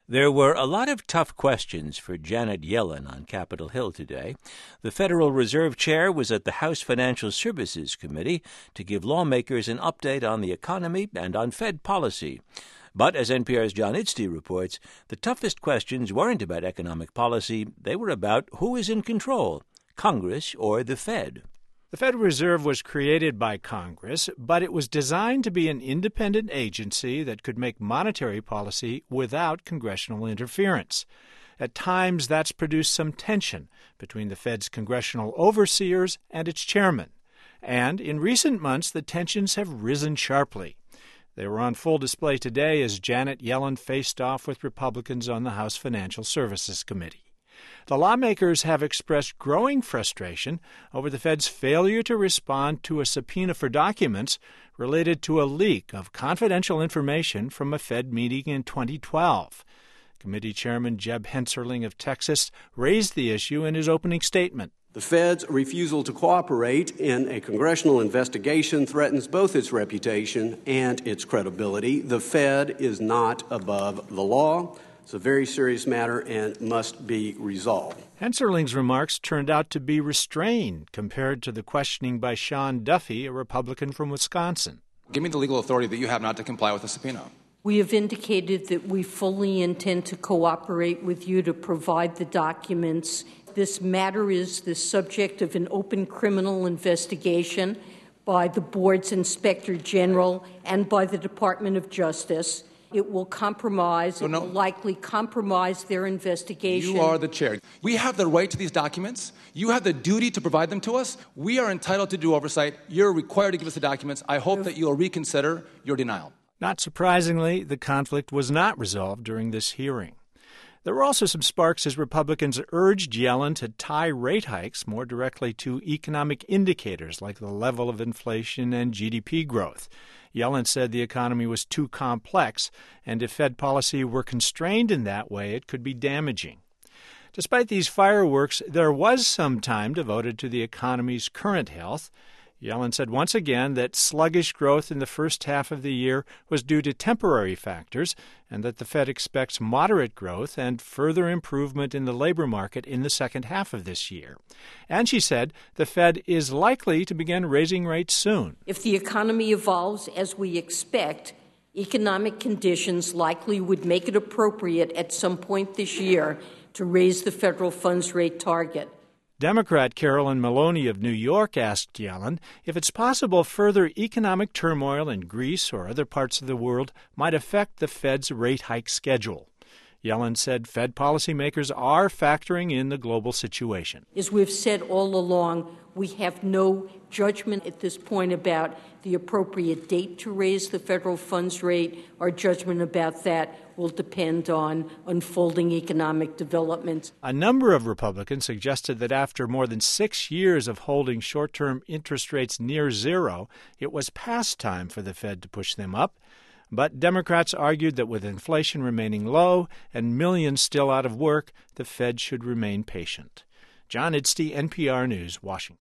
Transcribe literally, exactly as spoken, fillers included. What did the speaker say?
There were a lot of tough questions for Janet Yellen on Capitol Hill today. The Federal Reserve Chair was at the House Financial Services Committee to give lawmakers an update on the economy and on Fed policy. But as N P R's John Itzty reports, the toughest questions weren't about economic policy. They were about who is in control, Congress or the Fed. The Federal Reserve was created by Congress, but it was designed to be an independent agency that could make monetary policy without congressional interference. At times, that's produced some tension between the Fed's congressional overseers and its chairman. And in recent months, the tensions have risen sharply. They were on full display today as Janet Yellen faced off with Republicans on the House Financial Services Committee. The lawmakers have expressed growing frustration over the Fed's failure to respond to a subpoena for documents related to a leak of confidential information from a Fed meeting in twenty twelve. Committee Chairman Jeb Hensarling of Texas raised the issue in his opening statement. The Fed's refusal to cooperate in a congressional investigation threatens both its reputation and its credibility. The Fed is not above the law. It's a very serious matter and must be resolved. Hensarling's remarks turned out to be restrained compared to the questioning by Sean Duffy, a Republican from Wisconsin. Give me the legal authority that you have not to comply with the subpoena. We have indicated that we fully intend to cooperate with you to provide the documents. This matter is the subject of an open criminal investigation by the board's Inspector General and by the Department of Justice. It will compromise, no, no. it will likely compromise their investigation. You are the chair. We have the right to these documents. You have the duty to provide them to us. We are entitled to do oversight. You're required to give us the documents. I hope that you'll reconsider your denial. Not surprisingly, the conflict was not resolved during this hearing. There were also some sparks as Republicans urged Yellen to tie rate hikes more directly to economic indicators like the level of inflation and G D P growth. Yellen said the economy was too complex, and if Fed policy were constrained in that way, it could be damaging. Despite these fireworks, there was some time devoted to the economy's current health. Yellen said once again that sluggish growth in the first half of the year was due to temporary factors and that the Fed expects moderate growth and further improvement in the labor market in the second half of this year. And she said the Fed is likely to begin raising rates soon. If the economy evolves as we expect, economic conditions likely would make it appropriate at some point this year to raise the federal funds rate target. Democrat Carolyn Maloney of New York asked Yellen if it's possible further economic turmoil in Greece or other parts of the world might affect the Fed's rate hike schedule. Yellen said Fed policymakers are factoring in the global situation. As we've said all along, we have no judgment at this point about the appropriate date to raise the federal funds rate. Our judgment about that will depend on unfolding economic developments. A number of Republicans suggested that after more than six years of holding short-term interest rates near zero, it was past time for the Fed to push them up. But Democrats argued that with inflation remaining low and millions still out of work, the Fed should remain patient. John Itzty, N P R News, Washington.